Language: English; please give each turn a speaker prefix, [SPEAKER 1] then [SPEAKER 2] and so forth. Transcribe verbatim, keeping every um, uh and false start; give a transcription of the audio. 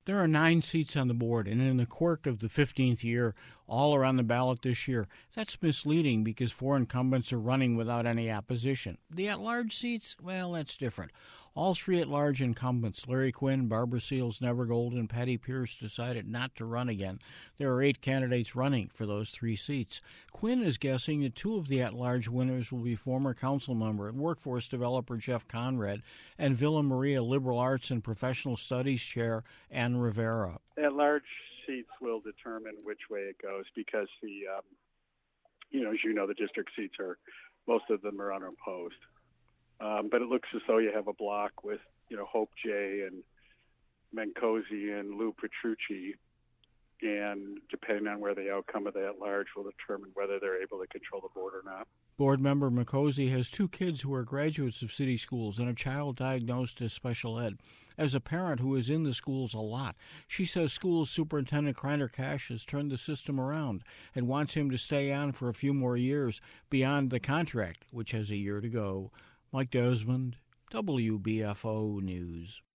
[SPEAKER 1] There are nine seats on the board, and in the quirk of the fifteenth year, all are on the ballot this year. That's misleading because four incumbents are running without any opposition. The at-large seats, well, that's different. All three at-large incumbents, Larry Quinn, Barbara Seals Nevergold, and Patty Pierce, decided not to run again. There are eight candidates running for those three seats. Quinn is guessing that two of the at-large winners will be former council member and workforce developer Jeff Conrad and Villa Maria Liberal Arts and Professional Studies Chair Ann Rivera.
[SPEAKER 2] At-large seats will determine which way it goes because the, um, you know, as you know, the district seats are, most of them are unopposed. Um, but it looks as though you have a block with, you know, Hope J and Mancosi and Lou Petrucci, and depending on where the outcome of that large will determine whether they're able to control the board or not.
[SPEAKER 1] Board member Mancosi has two kids who are graduates of city schools and a child diagnosed as special ed. As a parent who is in the schools a lot, she says school superintendent Kreiner Cash has turned the system around and wants him to stay on for a few more years beyond the contract, which has a year to go. Mike Desmond, W B F O News.